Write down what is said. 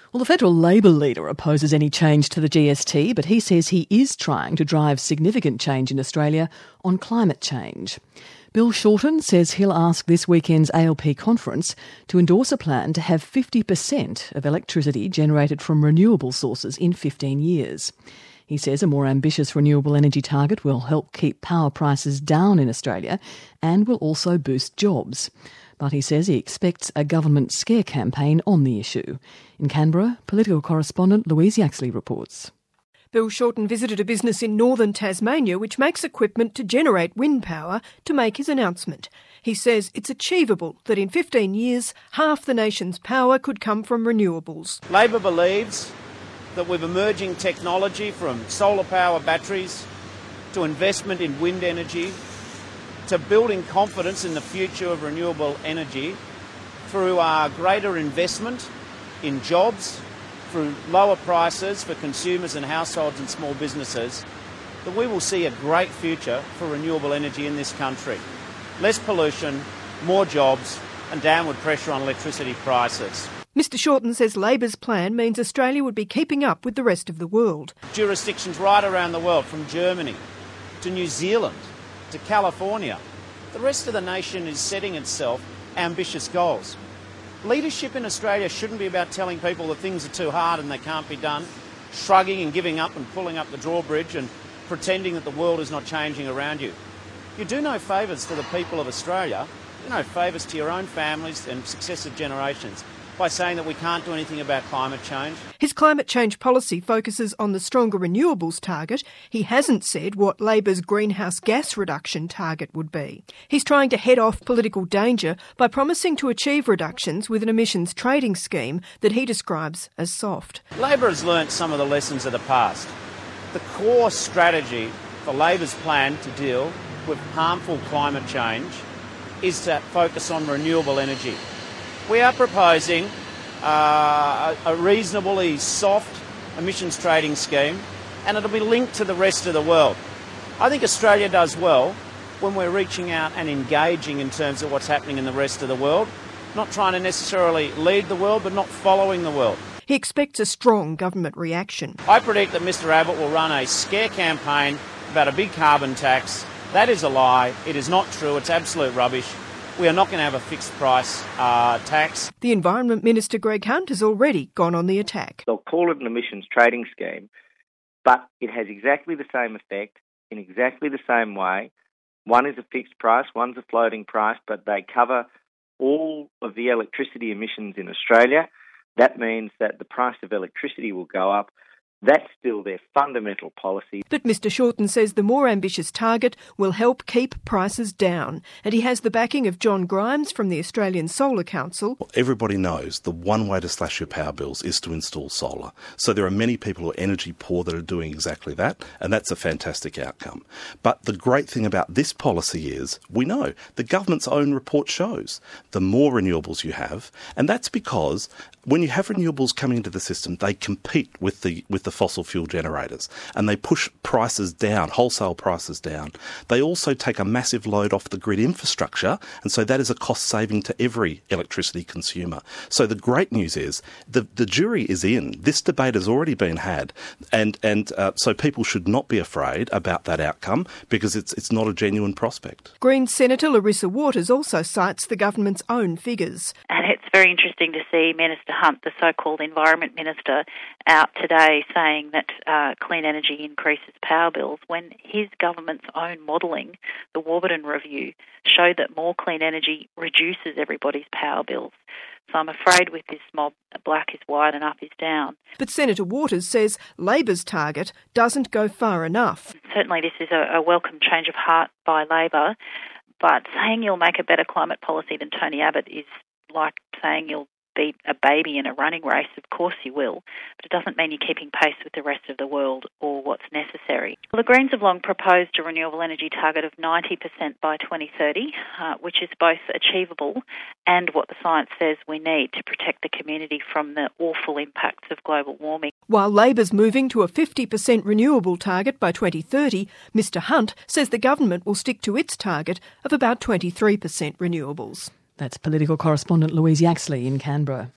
Well, the federal Labor leader opposes any change to the GST, but he says he is trying to drive significant change in Australia on climate change. Bill Shorten says he'll ask this weekend's ALP conference to endorse a plan to have 50% of electricity generated from renewable sources in 15 years. He says a more ambitious renewable energy target will help keep power prices down in Australia and will also boost jobs. But he says he expects a government scare campaign on the issue. In Canberra, political correspondent Louise Yaxley reports. Bill Shorten visited a business in northern Tasmania which makes equipment to generate wind power to make his announcement. He says it's achievable that in 15 years, half the nation's power could come from renewables. Labor believes that with emerging technology from solar power batteries to investment in wind energy to building confidence in the future of renewable energy through our greater investment in jobs, through lower prices for consumers and households and small businesses, that we will see a great future for renewable energy in this country. Less pollution, more jobs and downward pressure on electricity prices. Mr Shorten says Labor's plan means Australia would be keeping up with the rest of the world. Jurisdictions right around the world, from Germany to New Zealand to California, the rest of the nation is setting itself ambitious goals. Leadership in Australia shouldn't be about telling people that things are too hard and they can't be done, shrugging and giving up and pulling up the drawbridge and pretending that the world is not changing around you. You do no favours to the people of Australia, you do no favours to your own families and successive generations by saying that we can't do anything about climate change. His climate change policy focuses on the stronger renewables target. He hasn't said what Labor's greenhouse gas reduction target would be. He's trying to head off political danger by promising to achieve reductions with an emissions trading scheme that he describes as soft. Labor has learnt some of the lessons of the past. The core strategy for Labor's plan to deal with harmful climate change is to focus on renewable energy. We are proposing a reasonably soft emissions trading scheme, and it'll be linked to the rest of the world. I think Australia does well when we're reaching out and engaging in terms of what's happening in the rest of the world, not trying to necessarily lead the world, but not following the world. He expects a strong government reaction. I predict that Mr Abbott will run a scare campaign about a big carbon tax. That is a lie. It is not true. It's absolute rubbish. We are not going to have a fixed price tax. The Environment Minister Greg Hunt has already gone on the attack. They'll call it an emissions trading scheme, but it has exactly the same effect in exactly the same way. One is a fixed price, one's a floating price, but they cover all of the electricity emissions in Australia. That means that the price of electricity will go up. That's still their fundamental policy. But Mr Shorten says the more ambitious target will help keep prices down. And he has the backing of John Grimes from the Australian Solar Council. Well, everybody knows the one way to slash your power bills is to install solar. So there are many people who are energy poor that are doing exactly that, and that's a fantastic outcome. But the great thing about this policy is, we know, the government's own report shows the more renewables you have, and that's because when you have renewables coming into the system, they compete with the fossil fuel generators, and they push prices down, wholesale prices down. They also take a massive load off the grid infrastructure, and so that is a cost saving to every electricity consumer. So the great news is the jury is in. This debate has already been had, and so people should not be afraid about that outcome because it's not a genuine prospect. Greens Senator Larissa Waters also cites the government's own figures. And it's very interesting to see Minister Hunt, the so-called Environment Minister, out today saying that clean energy increases power bills when his government's own modelling, the Warburton Review, showed that more clean energy reduces everybody's power bills. So I'm afraid with this mob, black is white and up is down. But Senator Waters says Labor's target doesn't go far enough. Certainly this is a welcome change of heart by Labor, but saying you'll make a better climate policy than Tony Abbott is like saying you'll beat a baby in a running race. Of course you will, but it doesn't mean you're keeping pace with the rest of the world or what's necessary. Well, the Greens have long proposed a renewable energy target of 90% by 2030, which is both achievable and what the science says we need to protect the community from the awful impacts of global warming. While Labor's moving to a 50% renewable target by 2030, Mr Hunt says the government will stick to its target of about 23% renewables. That's political correspondent Louise Yaxley in Canberra.